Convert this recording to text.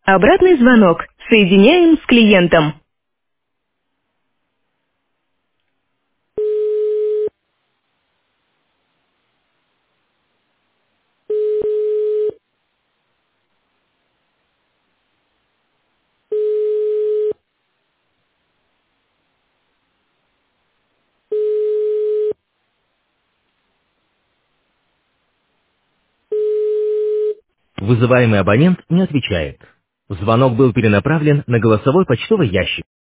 Обратный звонок. Соединяем с клиентом. Вызываемый абонент не отвечает. Звонок был перенаправлен на голосовой почтовый ящик.